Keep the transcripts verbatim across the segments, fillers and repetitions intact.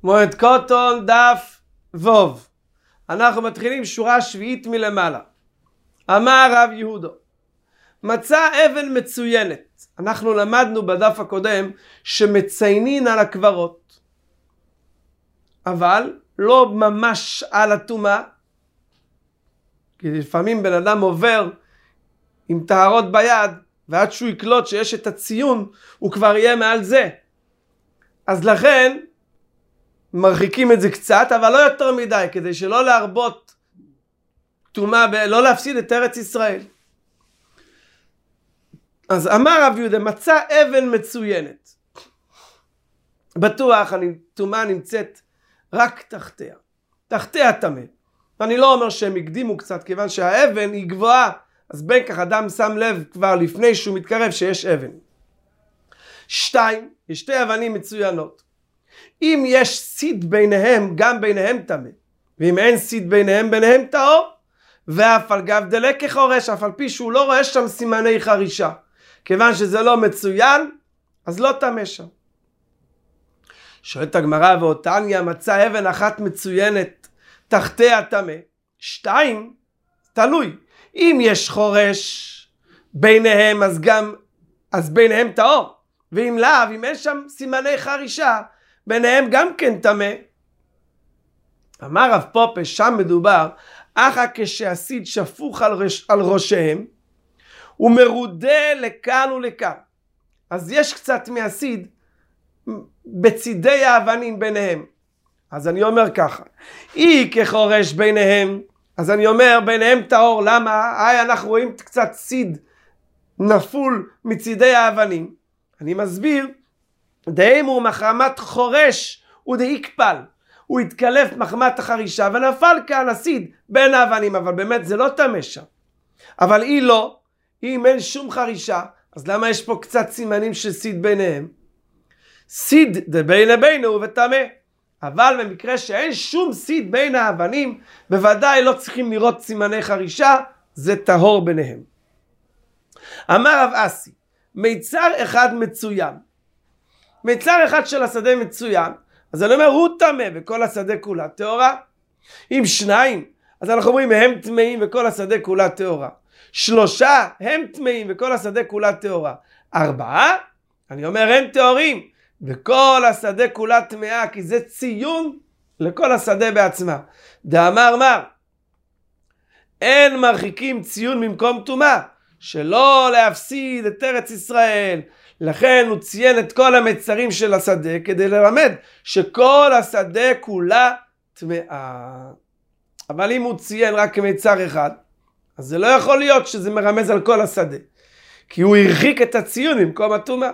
מועד קוטון דף ווב. אנחנו מתחילים שורה שביעית מלמעלה. אמר רב יהודו, מצא אבן מצוינת. אנחנו למדנו בדף הקודם שמציינים על הקברות, אבל לא ממש על הטומאה, כי לפעמים בן אדם עובר עם טהרות ביד ועד שהוא יקלוט שיש את הציון הוא כבר יהיה מעל זה, אז לכן מרחיקים את זה קצת, אבל לא יותר מדי, כדי שלא להרבות טומאה, לא להפסיד את ארץ ישראל. אז אמר רב יהודה, מצא אבן מצוינת. בטוח הטומאה נמצאת רק תחתיה, תחתיה טמא. אני לא אומר שהם הקדימו קצת, כיוון שהאבן היא גבוהה, אז בין כך אדם שם לב כבר לפני שהוא מתקרב שיש אבן. שתיים, יש שתי אבנים מצוינות. אם יש סיד ביניהם, גם ביניהם טמא, ואם אין סיד ביניהם, ביניהם טהור, ואף על גב דלק כחורש, אף על פי שהוא לא רואה שם סימני חרישה, כיוון שזה לא מצוין, אז לא טמא שם. שואלת הגמרא, ואותניה מצא אבן אחת מצוינת תחתיה טמא. שתיים, תלוי. אם יש חורש ביניהם, אז גם, אז ביניהם טהור. ואם לאו, אם אין שם סימני חרישה, ביניהם גם כן טמא. אמר רב פופה, שם מדובר, אחא כשהסיד שפוך על, ראש, על ראשיהם, הוא מרודה לכאן ולכאן. אז יש קצת מהסיד בצידי האבנים ביניהם. אז אני אומר ככה, אי כחורש ביניהם, אז אני אומר ביניהם טהור. למה? היי, אנחנו רואים קצת סיד נפול מצידי האבנים. אני מסביר, דהימו מחמת חורש ודהיקפל, הוא התקלף מחמת החרישה ונפל כאן הסיד בין האבנים, אבל באמת זה לא טמא שם. אבל אי לא, אם אין שום חרישה, אז למה יש פה קצת סימנים של סיד ביניהם? סיד דבין לבינו וטמא. אבל במקרה שאין שום סיד בין האבנים, בוודאי לא צריכים לראות סימני חרישה, זה טהור ביניהם. אמר רב אסי, מיצר אחד מצוין. מיצר אחד של השדה מצוין, אז אני אומר הוא טמא וכל השדה כולה טהורה. אם שניים, אז אנחנו אומרים הם טמאים וכל השדה כולה טהורה. שלושה הם טמאים וכל השדה כולה טהורה. ארבעה, אני אומר הם טהורים וכל השדה כולה טמאה, כי זה ציון לכל השדה בעצמה. דאמר מר, אין מרחיקים ציון ממקום טומאה, שלא להפסיד את ארץ ישראל. לכן הוא ציין את כל המצרים של השדה כדי ללמד שכל השדה כולה טמאה. אבל אם הוא ציין רק מצר אחד, אז זה לא יכול להיות שזה מרמז על כל השדה, כי הוא הרחיק את הציון ממקום הטומאה.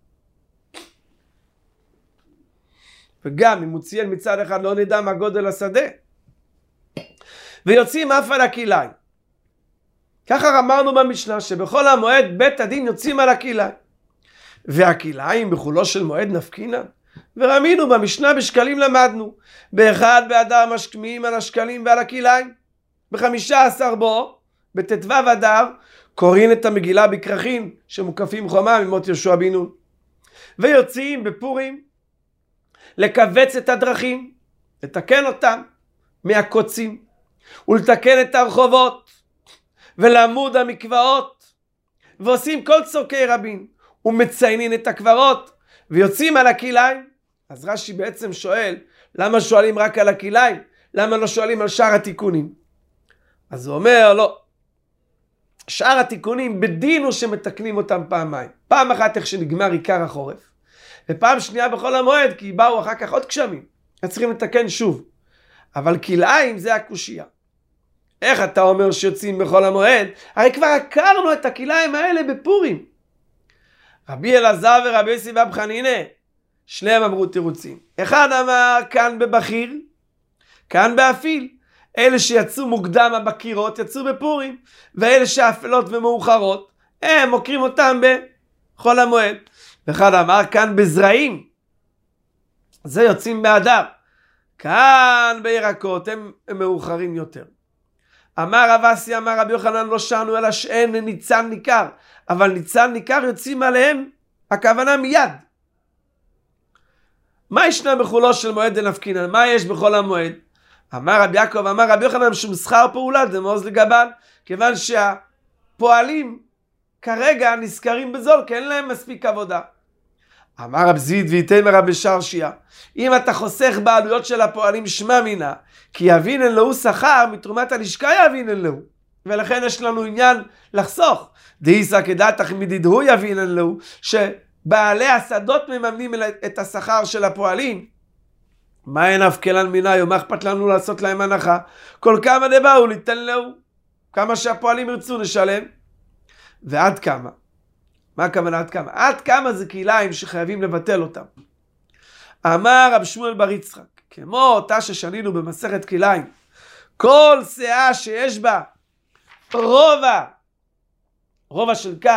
וגם אם הוא ציין מצד אחד לא נדע מה גודל השדה. ויוצאים אף על הכיליים. ככה אמרנו במשנה שבכל המועד בית הדין יוצאים על הכיליים. והכיליים בחולו של מועד נפקינן. ורמינו במשנה בשקלים למדנו. באחד באדר משכמים על השקלים ועל הכיליים. בחמישה עשר בו, בט"ו אדר, קוראים את המגילה בכרכים שמוקפים חומה ממות יהושע בן נון. ויוצאים בפורים לקבץ את הדרכים, לתקן אותם מהקוצים, ולתקן את הרחובות, ולעמוד המקוואות, ועושים כל צורכי רבים, ומציינים את הקברות, ויוצאים על הכיליים. אז רש"י בעצם שואל, למה שואלים רק על הכיליים? למה לא שואלים על שאר התיקונים? אז הוא אומר, לא. שאר התיקונים בדין הוא שמתקנים אותם פעמיים. פעם אחת איך שנגמר עיקר החורף, ופעם שנייה בכל המועד, כי באו אחר כך עוד גשמים. אז צריכים לתקן שוב. אבל כיליים זה הקושייה. איך אתה אומר שיוצאים בכל המועד? הרי כבר הכרנו את הכיליים האלה בפורים. רבי אלעזר ורבי יוסי ואב חנינא, שניהם אמרו תירוצים. אחד אמר כאן בבחיר, כאן באפיל. אלה שיצאו מוקדם בקירות יצאו בפורים, ואלה שאפלות ומאוחרות, הם מוקרים אותם בכל המועד. ואחד אמר כאן בזרעים, זה יוצאים באדר. כאן בירקות הם, הם מאוחרים יותר. אמר רב אסי, אמר רבי יוחנן, לא שרנו אלא שאין ניצן ניכר, אבל ניצן ניכר יוצאים עליהם, הכוונה מיד. מה ישנה בחולו של מועד דנפקינן? מה יש בכל המועד? אמר רבי יעקב, אמר רבי יוחנן, שום שכר פעולה דמעוז לגבן, כיוון שהפועלים כרגע נזכרים בזול, כי אין להם מספיק עבודה. אמר רב זיד ויתמר רבי שרשיה, אם אתה חוסך בעלויות של הפועלים שמע מינה, כי יבינן לו שכר, מתרומת הלשכה יבינן לו. ולכן יש לנו עניין לחסוך. דאיסא כדעתך מדידהו יבינן לו, שבעלי השדות מממנים את השכר של הפועלים. מה אין אבקלן מיניו, מה אכפת לנו לעשות להם הנחה? כל כמה דבאו ליתן לו, כמה שהפועלים ירצו נשלם. ועד כמה? מה הכוונה עד כמה? עד כמה זה כליים שחייבים לבטל אותם. אמר רב שמואל בר יצחק, כמו אותה ששנינו במסכת כליים, כל שאה שיש בה רובע, רובע של קו,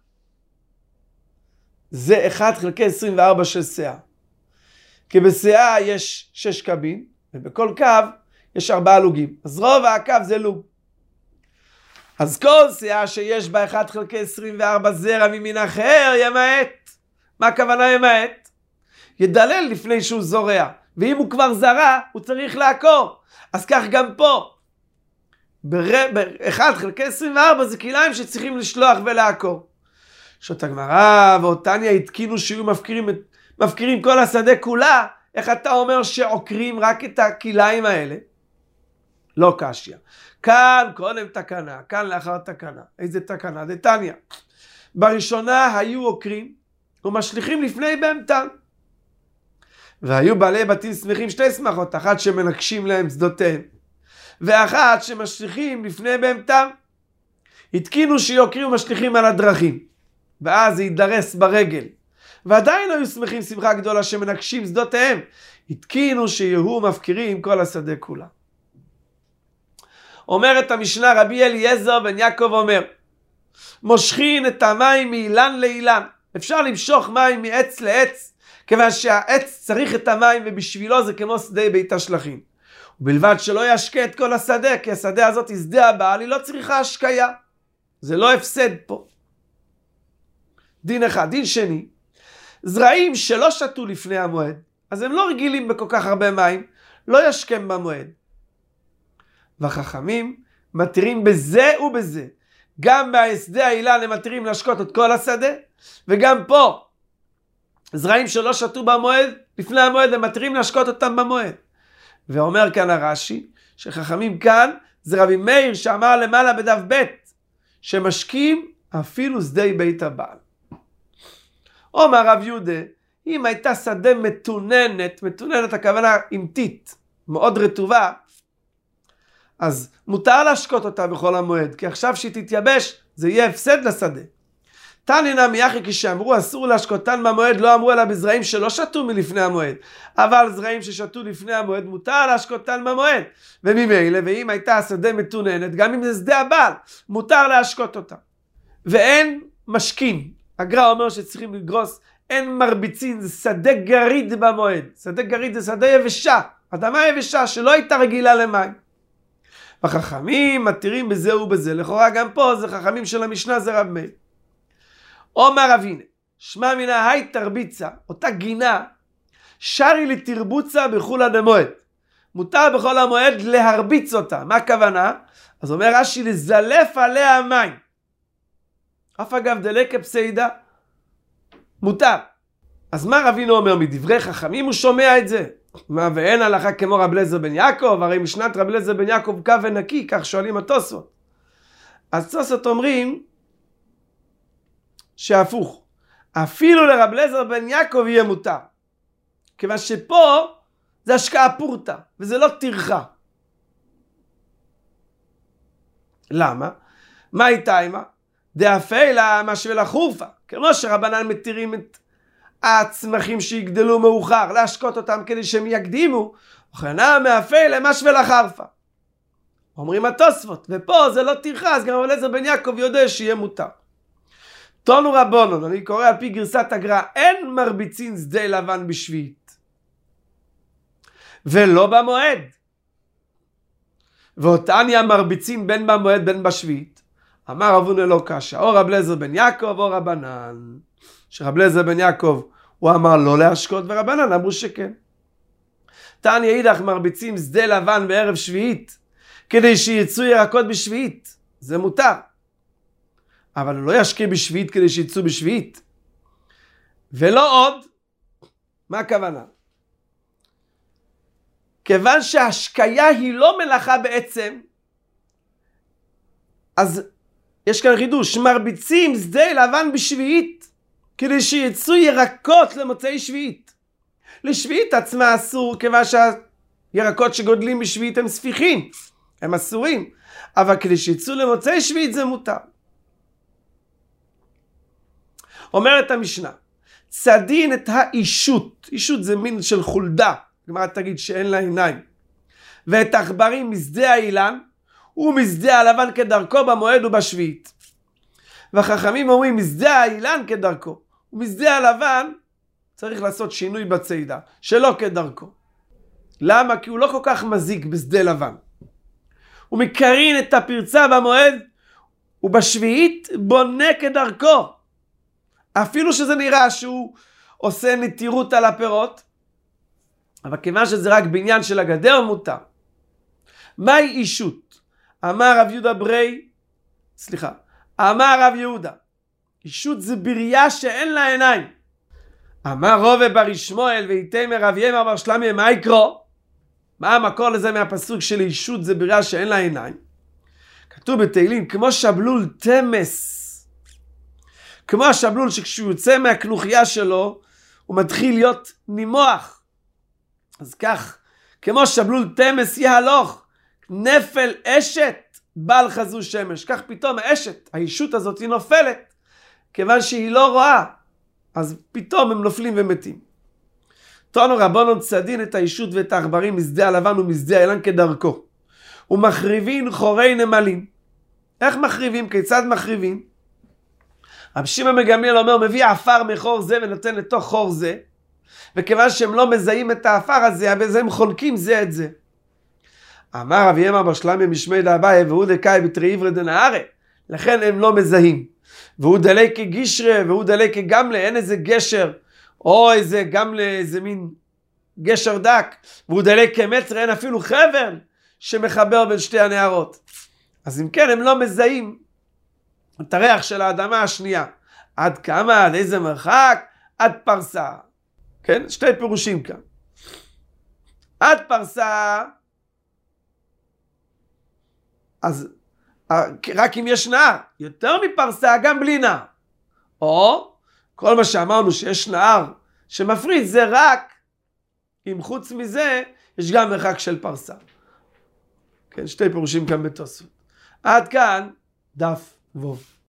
זה אחד חלקי עשרים וארבע של שאה. כי בשאה יש שש קבין, ובכל קו יש ארבעה לוגים. אז רובע הקו זה לוג. אז כל שאה שיש בה אחד חלקי עשרים וארבע זרע ממין אחר ימעט. מה הכוונה ימעט? ידלל לפני שהוא זורע. ואם הוא כבר זרע, הוא צריך לעקור. אז כך גם פה. ב-אחד חלקי עשרים וארבע זה כליים שצריכים לשלוח ולעקור. שו"ת הגמרא ואותניה התקינו שיהיו מפקירים, מפקירים כל השדה כולה. איך אתה אומר שעוקרים רק את הכליים האלה? לא קשיא. כאן קודם תקנה, כאן לאחר תקנה. איזה תקנה? דתניא. בראשונה היו עוקרים ומשליכים לפני בהמתם. והיו בעלי בתים שמחים שתי שמחות, אחת שמנקשים להם שדותיהם, ואחת שמשליכים לפני בהמתם. התקינו שיוקרים ומשליכים על הדרכים, ואז זה יידרס ברגל. ועדיין היו שמחים שמחה גדולה שמנקשים שדותיהם. התקינו שיהיו מפקירים כל השדה כולה. אומרת המשנה רבי אליעזר בן יעקב אומר, מושכין את המים מאילן לאילן. אפשר למשוך מים מעץ לעץ, כיוון שהעץ צריך את המים ובשבילו זה כמו שדה בית השלכים. ובלבד שלא ישקה את כל השדה, כי השדה הזאת היא שדה הבעל, היא לא צריכה השקיה. זה לא הפסד פה. דין אחד. דין שני, זרעים שלא שתו לפני המועד, אז הם לא רגילים בכל כך הרבה מים, לא ישקם במועד. והחכמים מתירים בזה ובזה. גם מהשדה האילן הם מתירים להשקות את כל השדה, וגם פה זרעים שלא שתו במועד, לפני המועד הם מתירים להשקות אותם במועד. ואומר כאן הרש"י, שחכמים כאן זה רבי מאיר שאמר למעלה בדף ב' שמשקים אפילו שדה בית הבעל. אומר רב יהודה, אם הייתה שדה מתוננת, מתוננת הכוונה אימתית, מאוד רטובה, אז מותר להשקות אותה בכל המועד, כי עכשיו שהיא תתייבש, זה יהיה הפסד לשדה. תניא נמי אחי, כשאמרו אסור להשקותן במועד, לא אמרו אלא בזרעים שלא שתו מלפני המועד, אבל זרעים ששתו לפני המועד מותר להשקותן במועד. וממילא, ואם הייתה השדה מתוננת, גם אם זה שדה הבעל, מותר להשקות אותה. ואין משקים. הגר"א אומר שצריכים לגרוס, אין מרביצין, זה שדה גריד במועד. שדה גריד זה שדה יבשה, אדמה יבשה שלא הייתה רגילה למים. החכמים מתירים בזה ובזה, לכאורה גם פה זה חכמים של המשנה, זה רב מאיר. אומר רבינה, שמע מינה היי תרביצה, אותה גינה, שרי לתרבוצה בחולה דמועד. מותר בכל המועד להרביץ אותה. מה הכוונה? אז אומר רש"י, לזלף עליה מים. אף אגב דלקה פסיידה, מותר. אז מה רבינו אומר? מדברי חכמים הוא שומע את זה. מה, ואין הלכה כמו רב אליעזר בן יעקב? הרי משנת רב אליעזר בן יעקב קו ונקי, כך שואלים התוספות. אז תוספות אומרים שהפוך, אפילו לרב אליעזר בן יעקב יהיה מותר, כיוון שפה זה השקעה פורטה וזה לא טרחה. למה? מה איתה אימה? דאפלה משווה לחורפה, כמו שרבנן מתירים את הצמחים שיגדלו מאוחר להשקות אותם כדי שהם יקדימו, וכנה מאפלה משווה לחרפה. אומרים התוספות, ופה זה לא טרחה, אז גם רב אליעזר בן יעקב יודע שיהיה מותר. תונו רבונון, אני קורא על פי גרסת הגר"א, אין מרביצין שדה לבן בשביעית ולא במועד, ואותניה מרביצין בין במועד בין בשביעית. אמר רב הונא לא קשיא, או רב אליעזר בן יעקב או רבנן. שרב אליעזר בן יעקב הוא אמר לא להשקות, ורבנן אמרו שכן. תניא אידך מרביצים שדה לבן בערב שביעית, כדי שיצאו ירקות בשביעית. זה מותר. אבל הוא לא ישקה בשביעית כדי שיצאו בשביעית. ולא עוד, מה הכוונה? כיוון שהשקיה היא לא מלאכה בעצם, אז יש כאן חידוש, מרביצים שדה לבן בשביעית, כדי שיצאו ירקות למוצאי שביעית. לשביעית עצמה אסור, כיוון שהירקות שגודלים בשביעית הם ספיחים, הם אסורים, אבל כדי שיצאו למוצאי שביעית זה מותר. אומרת המשנה, צדין את האישות, אישות זה מין של חולדה, גמרא תגיד שאין לה עיניים, ואת עכברים משדה האילן, ומשדה הלבן כדרכו במועד ובשביעית. והחכמים אומרים משדה האילן כדרכו, ומשדה הלבן צריך לעשות שינוי בצעידה, שלא כדרכו. למה? כי הוא לא כל כך מזיק בשדה לבן. הוא מקרין את הפרצה במועד, ובשביעית בונה כדרכו. אפילו שזה נראה שהוא עושה נטירות על הפירות, אבל כיוון שזה רק בניין של הגדר מותר. מהי אישות? אמר רב יהודה ברי, סליחה, אמר רב יהודה, אישות זה בריאה שאין לה עיניים. אמר רובה בר ישמעאל ויתמר רב ימר בר שלמיה, מה יקרו? מה המקור לזה מהפסוק של אישות זה בריאה שאין לה עיניים? כתוב בתהילים, כמו שבלול תמס, כמו השבלול שכשהוא יוצא מהכנוכיה שלו, הוא מתחיל להיות נימוח. אז כך, כמו שבלול תמס יהלוך, נפל אשת בל חזו שמש. כך פתאום האשת, האישות הזאת היא נופלת, כיוון שהיא לא רואה. אז פתאום הם נופלים ומתים. תונו רבונון צדין את האישות ואת העכברים משדה הלבן ומשדה האילן כדרכו. ומחריבין חורי נמלים. איך מחריבים? כיצד מחריבים? רב שמעון בן גמליאל אומר, מביא עפר מחור זה ונותן לתוך חור זה, וכיוון שהם לא מזהים את העפר הזה, אז הם חונקים זה את זה. אמר רב ימר בר שלמיה משמי דאביי, והוא דקאי בתרי עברי דנהרי, לכן הם לא מזהים. והוא דלי כגישרה, והוא דלי כגמלה, אין איזה גשר, או איזה גמלה, איזה מין גשר דק, והוא דלי כמצרה, אין אפילו חבל שמחבר בין שתי הנהרות. אז אם כן, הם לא מזהים את הריח של האדמה השנייה. עד כמה, עד איזה מרחק? עד פרסה. כן? שתי פירושים כאן. עד פרסה, אז רק אם יש נהר, יותר מפרסה גם בלי נהר. או כל מה שאמרנו שיש נהר שמפריד, זה רק אם חוץ מזה יש גם מרחק של פרסה. כן? שתי פירושים כאן בתוספות. עד כאן דף וו.